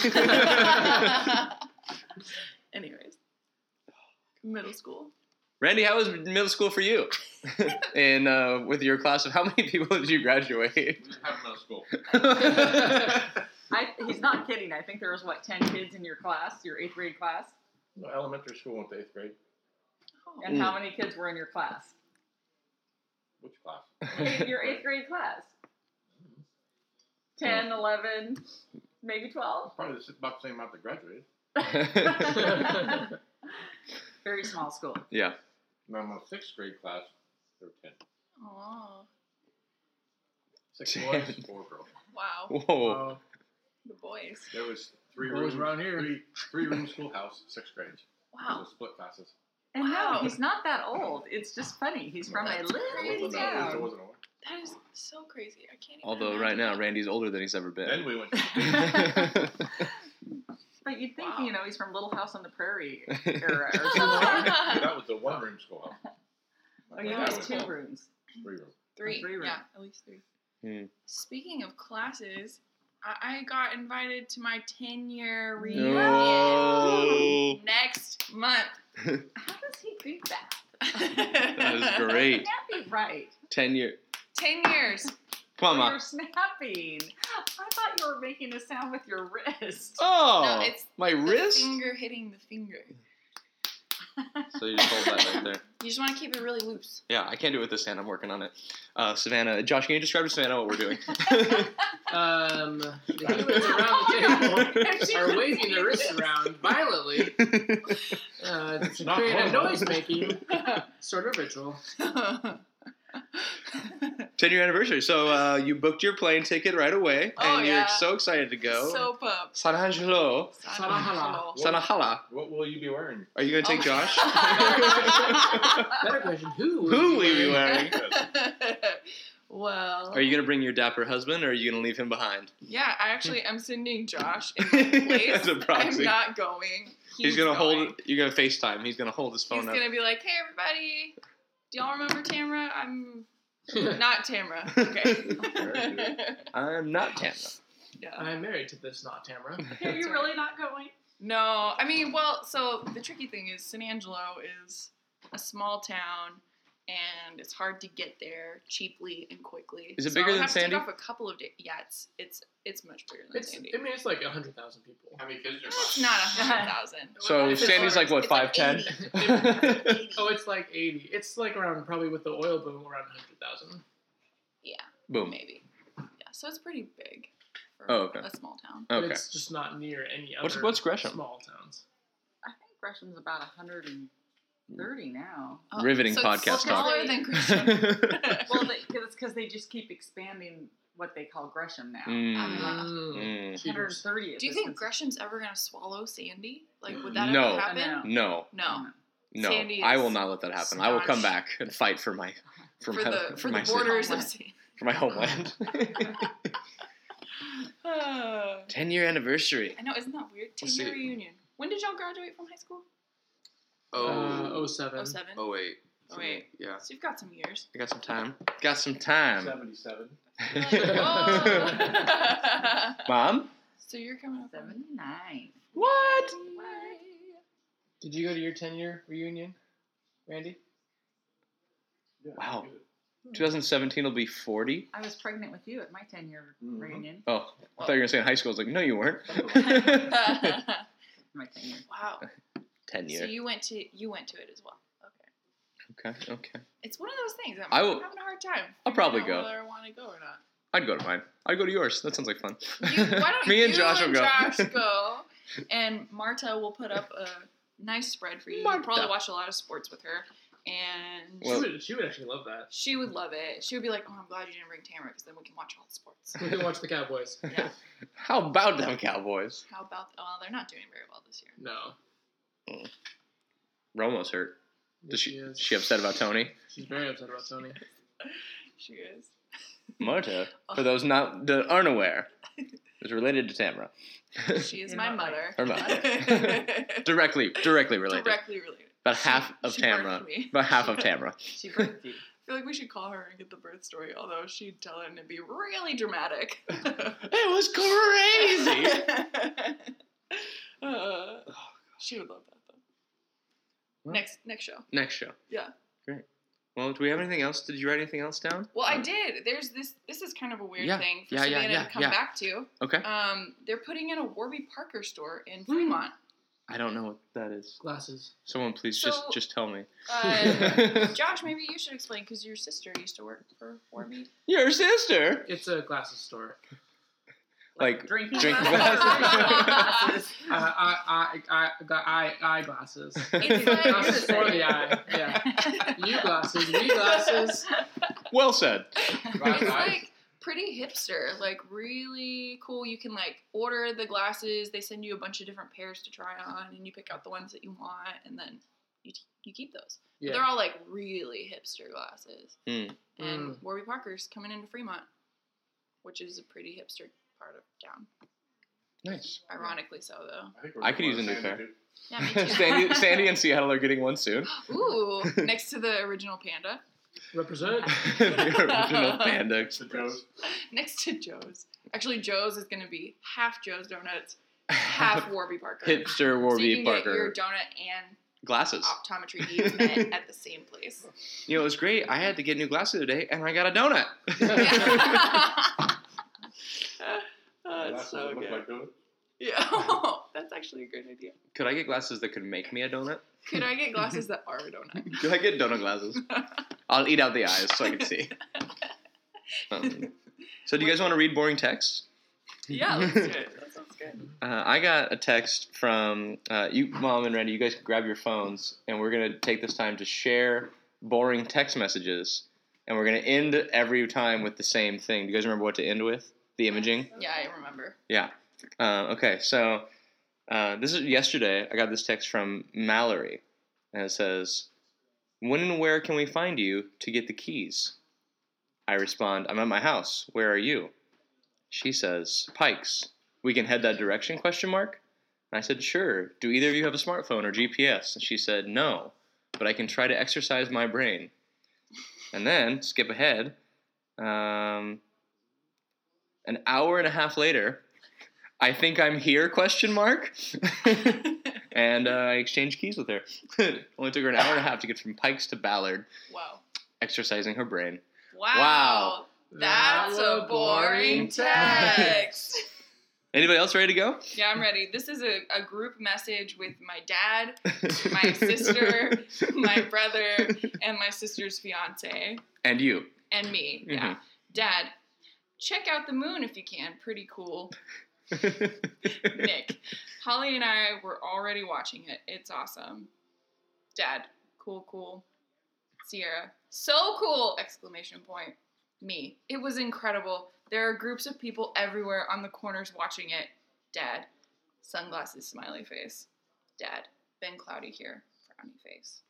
Anyways, middle school. Randy, how was middle school for you? And uh, with your class of how many people did you graduate? Have middle school. I, he's not kidding. I think there was, what, ten kids in your class, your eighth grade class? No, elementary school went to eighth grade. Oh. And how many kids were in your class? Which class? Eight, your eighth grade class. ten, eleven, maybe twelve? Probably the- about the same amount that graduated. Very small school. Yeah. Now, my sixth grade class, there were ten. Oh, Six Ten. boys, four girls. wow. Whoa. Uh, The boys. There was three Boys rooms around here. Three, three room schoolhouse, sixth grade. Wow. So split classes. And Wow. no, he's not that old. It's just funny. He's from a That's little crazy. bitty Wasn't always- I town. wasn't aware. That is so crazy. I can't even Although right imagine now that. Randy's older than he's ever Then been. we went to But you'd think, Wow. you know, he's from Little House on the Prairie era or something. that was the one room schoolhouse. Oh, you had two rooms. Three room. Three. Three room. Yeah, at least three. Hmm. Speaking of classes, I, I got invited to my ten-year reunion No. next month. How does he do that? That is great. That can't be right. Ten year. Ten years. Come on, Oh, Ma. you're snapping. I thought you were making a sound with your wrist. Oh, No, it's my The wrist. finger hitting the finger. So you just hold that right there. You just want to keep it really loose. Yeah, I can't do it with this hand. I'm working on it. Uh, Savannah, Josh, can you describe to Savannah what we're doing? um, the humans around the table are waving their wrists around violently uh, to Not create a normal. noise-making sort of ritual. Ten year anniversary. So uh, you booked your plane ticket right away, Oh, and yeah. you're so excited to go. So pumped. San Angelo, Sanahala. Sanahala. What will you be wearing? Are you gonna take Oh. Josh? Better question: Who? Who will you be wearing? Well, Are you gonna bring your dapper husband, or are you gonna leave him behind? yeah, I actually I'm sending Josh in my place. As a proxy. I'm not going. He's, gonna going. hold. You're gonna FaceTime. He's gonna hold his phone He's up. gonna be like, "Hey, everybody, do y'all remember Tamara? I'm not Tamara. Okay." I'm not Tamara. Yeah. I'm married to this, not Tamara. Are you really not going? No, I mean, well, so the tricky thing is San Angelo is a small town, and it's hard to get there cheaply and quickly. Is it So bigger I'll than have Sandy? To take off a couple of days. Yeah, it's it's it's much bigger than It's, Sandy. I mean, it's like a hundred thousand people. How many kids are It's not a hundred thousand. So It's Sandy's like what, It's five like ten? eighty. Oh, it's like eighty. It's like around probably with the oil boom around a hundred thousand. Yeah, Boom. maybe. Yeah, so it's pretty big for Oh, okay. a small town. But Okay. it's just not near any other What's- what's Gresham? small towns. I think Gresham's about one hundred thirty now. Oh, Riveting so podcast it's smaller talk. than Gresham. Well, they, cause it's because they just keep expanding what they call Gresham now. Mm. I mean, like Mm. Mm. one hundred thirty. Do you think Gresham's ever gonna swallow Sandy? Like, would that No. ever happen? No, No. no, Sandy I is will not let that happen. I will come staunch. back and fight for my for, For my the for my the city, borders of homeland. Sandy. for my homeland. Uh, ten year anniversary. I know, isn't that weird? Let's ten year see. reunion. When did y'all graduate from high school? Uh, oh seven. Oh seven. Oh wait. Oh wait. Yeah. So you've got some years. I got some time. Got some time. Seventy-seven. Oh. Mom? So you're coming up. on- seventy-nine. What? Did you go to your ten year reunion, Randy? Yeah, Wow. good. twenty seventeen will be forty. I was pregnant with you at my ten year Mhm. reunion. Oh, I thought you were gonna say in high school. I was like, no, you weren't. My ten year. Wow. Ten So years. you went to you went to it as well. Okay. Okay. Okay. It's one of those things. I'm, I will- I'm having a hard time. I'll probably figuring go. out Whether I want to go or not. I'd go to mine. I'd go to yours. That sounds like fun. You, why don't Me and you Josh and will go. Josh go, and Marta will put up a nice spread for you. You'll Marta. probably watch a lot of sports with her, and Well- she, would, she would actually love that. she would love it. She would be like, "Oh, I'm glad you didn't bring Tamara, because then we can watch all the sports." We can watch the Cowboys. Yeah. How about them Cowboys? How about? Well, they're not doing very well this year. No. Romo's hurt. Does Yes, she? she is. She upset about Tony? She's very upset about Tony. She is. Marta, for those not that aren't aware, is related to Tamara. She is In my what mother. Her mother. directly, directly related. Directly related. About She- half of she Tamara. birthed me. About half of Tamara. She birthed you. I feel like we should call her and get the birth story, although she'd tell it and it'd be really dramatic. It was crazy. uh, she would love that though. Well. Next next show. Next show. Yeah. Great. Well, do we have anything else? Did you write anything else down? Well, I did. There's this. This is kind of a weird Yeah, thing for yeah, yeah, Savannah yeah, to come yeah. back to. Okay. Um, they're putting in a Warby Parker store in Hmm. Fremont. I don't know what that is. Glasses. Someone please So- just just tell me. Uh, Josh, maybe you should explain because your sister used to work for Warby. Your sister. It's a glasses store. Like Drinking drinking glasses. I, I, I, I, got eye, eye glasses. It's like- Glasses for the eye. Yeah. You glasses, we glasses. Well said. It's like pretty hipster, like really cool. You can like order the glasses. They send you a bunch of different pairs to try on, and you pick out the ones that you want, and then you t- you keep those. But Yeah. they're all like really hipster glasses. Mm. And Mm. Warby Parker's coming into Fremont, which is a pretty hipster part of town. Nice. Ironically so, though. I, think we're I could going use a to new Sandy, pair. too. Yeah, me too. Sandy, Sandy and Seattle are getting one soon. Ooh, next to the original Panda. Represent. the original panda. The Joe's. Next to Joe's. Actually, Joe's is going to be half Joe's Donuts, half Warby Parker. Hipster so you Warby can Parker get your donut and glasses. optometry needs met at the same place. You know, it was great. I had to get new glasses today, and I got a donut. Oh, That's it's so what it looked good. like doing. Yeah, that's actually a great idea. Could I get glasses that could make me a donut? Could I get glasses that are a donut? Could I get donut glasses? I'll eat out the eyes so I can see. Um, so, do you guys want to read boring text? Yeah, let's do it. That sounds good. Uh, I got a text from uh, you, Mom and Randy. You guys can grab your phones, and we're gonna take this time to share boring text messages, and we're gonna end every time with the same thing. Do you guys remember what to end with? The imaging. Yeah, I remember. Yeah. Uh, okay, so uh, this is yesterday. I got this text from Mallory, and it says, "When and where can we find you to get the keys?" I respond, "I'm at my house. Where are you?" She says, "Pikes. We can head that direction?" Question mark. And I said, "Sure. Do either of you have a smartphone or G P S?" And she said, "No, but I can try to exercise my brain." And then skip ahead. Um, an hour and a half later. I think I'm here, question mark. And uh, I exchanged keys with her. Only took her an hour and a half to get from Pikes to Ballard, Wow. exercising her brain. Wow. Wow. That's a boring text. Anybody else ready to go? Yeah, I'm ready. This is a, a group message with my dad, my sister, my brother, and my sister's fiance, And you. and me. Yeah. Dad, check out the moon if you can. Pretty cool. Nick, Holly and I were already watching it. It's awesome. Dad, cool, cool. Sierra, so cool! Exclamation point. Me, it was incredible. There are groups of people everywhere on the corners watching it. Dad, sunglasses, smiley face. Dad, been cloudy here, frowny face.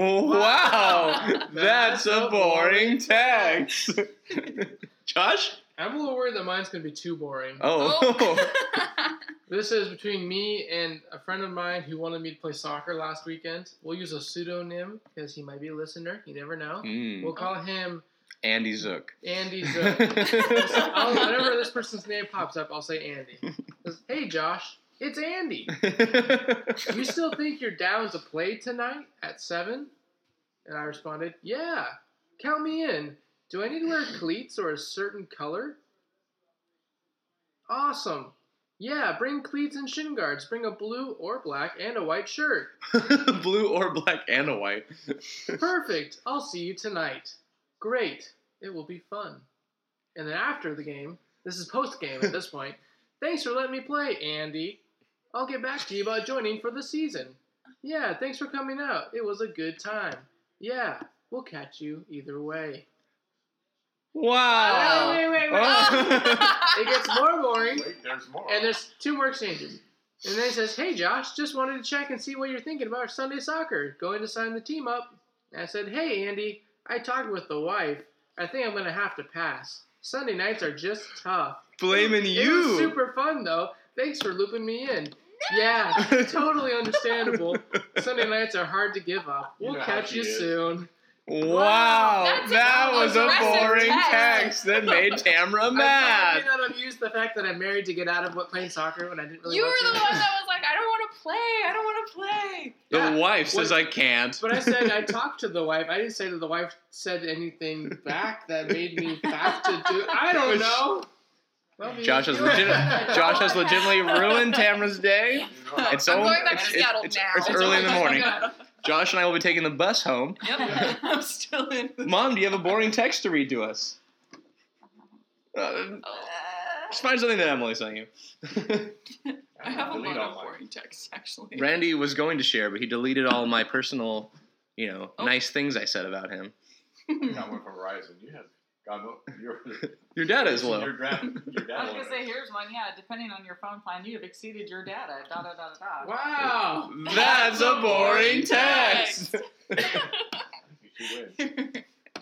Wow, that's a boring text. Josh? I'm a little worried that mine's going to be too boring. Oh. This is between me and a friend of mine who wanted me to play soccer last weekend. We'll use a pseudonym because he might be a listener. You never know. Mm. We'll call him Andy Zook. Andy Zook. I'll, whenever this person's name pops up, I'll say Andy. Says, hey, Josh, it's Andy. You still think you're down to play tonight at seven? And I responded, yeah, count me in. Do I need to wear cleats or a certain color? Awesome. Yeah, bring cleats and shin guards. Bring a blue or black and a white shirt. Blue or black and a white. Perfect. I'll see you tonight. Great. It will be fun. And then after the game, this is post-game at this point, thanks for letting me play, Andy. I'll get back to you about joining for the season. Yeah, thanks for coming out. It was a good time. Yeah, we'll catch you either way. Wow. Wait, wait, wait, wait. Oh. It gets more boring. Wait, there's more. And there's two more exchanges. And then he says, hey, Josh, just wanted to check and see what you're thinking about Sunday soccer. Going to sign the team up. And I said, hey, Andy, I talked with the wife. I think I'm going to have to pass. Sunday nights are just tough. Blaming It you. was super fun, though. Thanks for looping me in. Yeah, totally understandable. Sunday nights are hard to give up. You We'll know how catch she you is. soon. Wow. That's That an was a aggressive boring text. text that made Tamara I mad. probably not have used the fact that I'm married to get out of what playing soccer when I didn't really You want were the to. one that was like, I don't want to play. I don't want to play. The Yeah. wife says What- I can't. But I said I talked to the wife. I didn't say that the wife said anything back that made me have to do. I don't know. Well, maybe Josh has you do it. legit- Josh has legitimately ruined Tamara's day. It's so I'm going back to it's, Seattle it's, now. It's It's early in the only morning. just Josh and I will be taking the bus home. Yep. I'm still in. Mom, do you have a boring text to read to us? Uh, Oh. just find something that Emily sent you. I have a Delete lot all of mine. boring texts, actually. Randy was going to share, but he deleted all my personal, you know, Oh. nice things I said about him. Got one from Verizon. You have God, no, your Your data is low. Your, grand, your I data. was gonna say, here's one. Yeah, depending on your phone plan, you have exceeded your data. Da da da da da. Wow. That's a boring text. You win.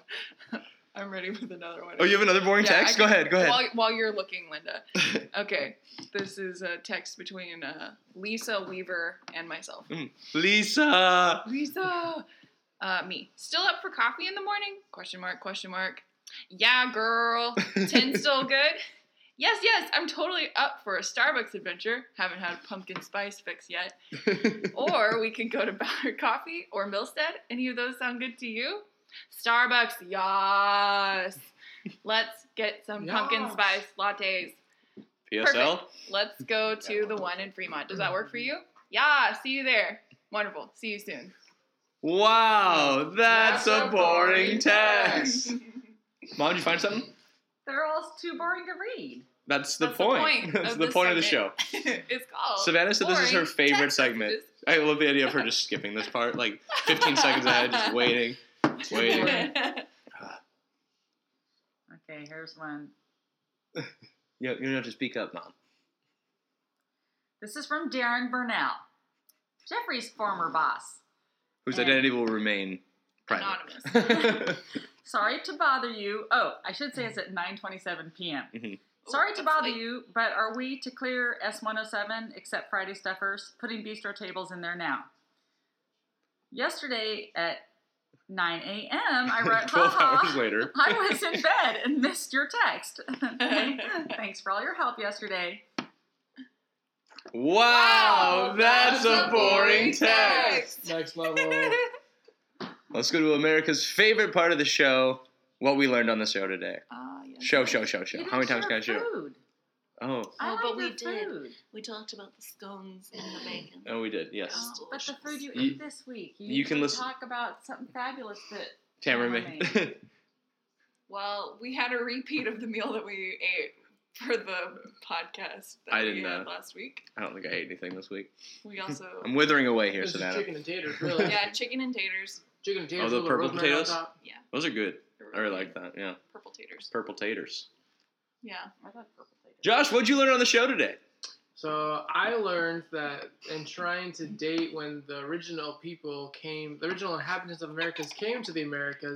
I'm ready with another one. Oh, you have another boring Yeah, text? I Go can- ahead, go ahead. While, while you're looking, Linda. Okay, this is a text between uh, Lisa Weaver and myself. Lisa. Lisa, uh, me. Still up for coffee in the morning? Question mark, question mark. Yeah, girl. Ten still good? Yes, yes, I'm totally up for a Starbucks adventure. Haven't had pumpkin spice fix yet. Or we can go to Ballard Coffee or Milstead. Any of those sound good to you? Starbucks, yes. Let's get some pumpkin Yes. spice lattes. P S L? Perfect. Let's go to the one in Fremont. Does that work for you? Yeah, see you there. Wonderful. See you soon. Wow, that's, That's a a boring boring text. Mom, did you find something? They're all too boring to read. That's the That's point. The point That's of the this point of the show. segment. It's called. Savannah said this is her Boring favorite Text segment. Messages. I love the idea of her just skipping this part, like fifteen seconds ahead, just waiting, waiting. Okay, here's one. You you don't have to speak up, Mom. This is from Darren Burnell, Jeffrey's former boss. Whose And- identity will remain private. Anonymous. Sorry to bother you. Oh, I should say it's at nine twenty-seven p.m. Mhm. Sorry to That's bother late. you, but are we to clear S one oh seven except Friday Stuffers? Putting bistro tables in there now. Yesterday at nine a.m. I wrote, Twelve haha, hours later. I was in bed and missed your text. Thanks for all your help yesterday. Wow, that's a boring text. Next level. Let's go to America's favorite part of the show. What we learned on the show today. Ah, yes. Show, show, show, show. You How many didn't times can I share show? food. Oh, I Oh, like but we the did. food. We talked about the scones and the bacon. oh, we did. Yes. Oh. But the food you, You- ate this week, you, you you can can listen- talk about something fabulous that Tamara Tamara made. Well, we had a repeat of the meal that we ate for the podcast that I we didn't, had uh, last week. I don't think I ate anything this week. We also, I'm withering away here, This is Savannah. chicken and taters, really. yeah, chicken and taters. Chicken and taters. Oh, the with a little purple rosemary on potatoes? top. Those are good. They're I really really like that. Yeah. Purple taters. Purple taters. Yeah. I thought purple potatoes. Josh, what'd you learn on the show today? So I learned that in trying to date when the original people came, the original inhabitants of Americas came to the Americas,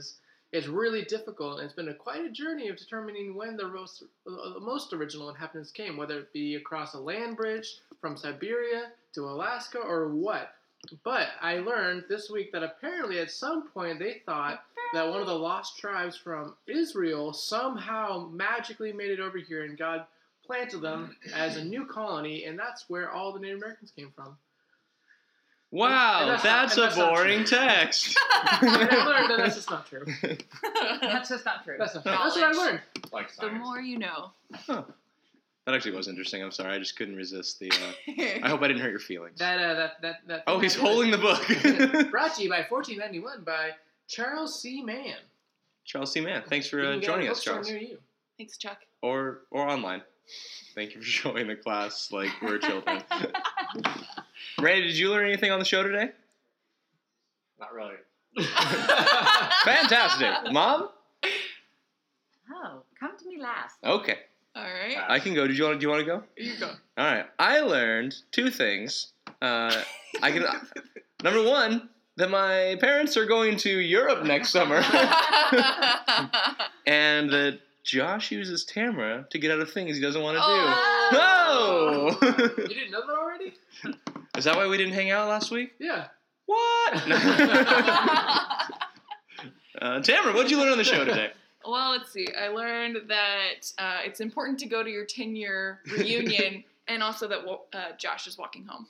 it's really difficult, and it's been a, quite a journey of determining when the most, uh, the most original inhabitants came, whether it be across a land bridge from Siberia to Alaska or what. But I learned this week that apparently at some point they thought that one of the lost tribes from Israel somehow magically made it over here, and God planted them as a new colony, and that's where all the Native Americans came from. Wow, And that's, that's not- a and that's not boring true. text. And I learned that that's just not true. That's just not true. That's, not true. That's what I learned. Like The science. more you know. Huh. That actually was interesting. I'm sorry, I just couldn't resist the. Uh, I hope I didn't hurt your feelings. That, uh, that, that, that Oh, thing he's I did. holding the book. Brought to you by fourteen ninety-one by Charles C. Mann. Charles C. Mann, thanks for You uh, can get a joining us, bookstore Charles, near you. Thanks, Chuck. or or online. Thank you for showing the class like we're children. Ray, did you learn anything on the show today? Not really. Fantastic, Mom. Oh, come to me last. Okay, All right. I can go. Did you want? Do you want to go? You go. All right. I learned two things. Uh, I can. Number one, that my parents are going to Europe next summer, and that Josh uses Tamara to get out of things he doesn't want to do. Oh. No! You didn't know that already? Is that why we didn't hang out last week? Yeah. What? uh, Tamara, what did you learn on the show today? Well, let's see. I learned that uh, it's important to go to your ten-year reunion, and also that uh, Josh is walking home.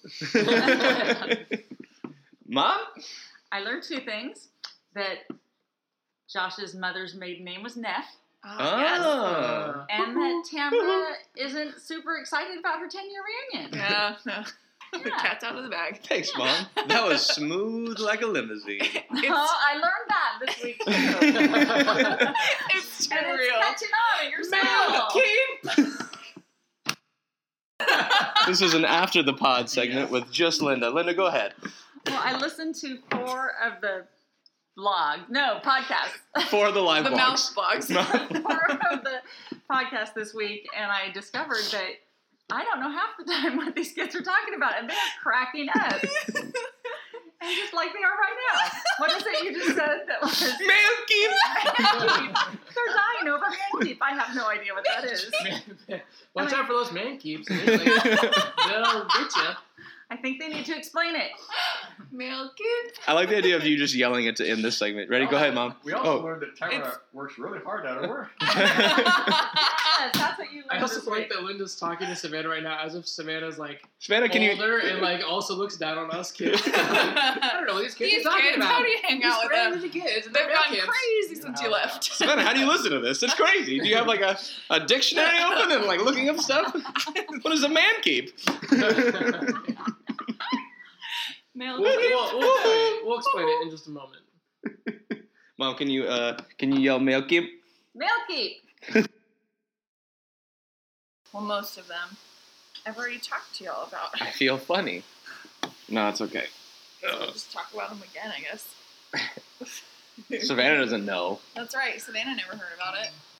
Mom? I learned two things. That Josh's mother's maiden name was Neff, Ah, yes. Oh. and that Tamara isn't super excited about her ten-year reunion. Yeah, no. The Yeah. cat's out of the bag. Thanks, Mom. That was smooth like a limousine. Oh, I learned that this week too. It's too and it's real. catching on at your soul. This is an after the pod segment with just Linda. Linda, go ahead. Well, I listened to four of the vlogs, no, podcasts. For the live The blogs. mouse box. four of the podcasts this week, and I discovered that I don't know half the time what these kids are talking about, and they're cracking up. And just like they are right now. What is it you just said that was... Mankeep! They're dying over Mankeep. I have no idea what that is. Watch out for those man keeps. They'll get you. I think they need to explain it. Male kid. I like the idea of you just yelling it to end this segment. Ready? Go ahead, Mom. We also Oh. learned that Tamara It's- works really hard at her work. Yes, that's what you I learned also this like week. that Linda's talking to Savannah right now as if Savannah's like Savannah, can you... older and like also looks down on us kids. I don't know what these kids These are talking kids, about. how do you hang out with them? The kids and They've their gone kids. crazy since you left. Savannah, how do you listen to this? It's crazy. Do you have like a, a dictionary open and like looking up stuff? What is a man keep? Male We'll, kid. we'll, we'll, explain it. We'll explain it in just a moment. Mom, can you uh can you yell male keep? Milky. Well, most of them. I've already talked to y'all about. I feel funny. No, it's okay. So we'll just talk about them again, I guess. Savannah doesn't know. That's right. Savannah never heard about it.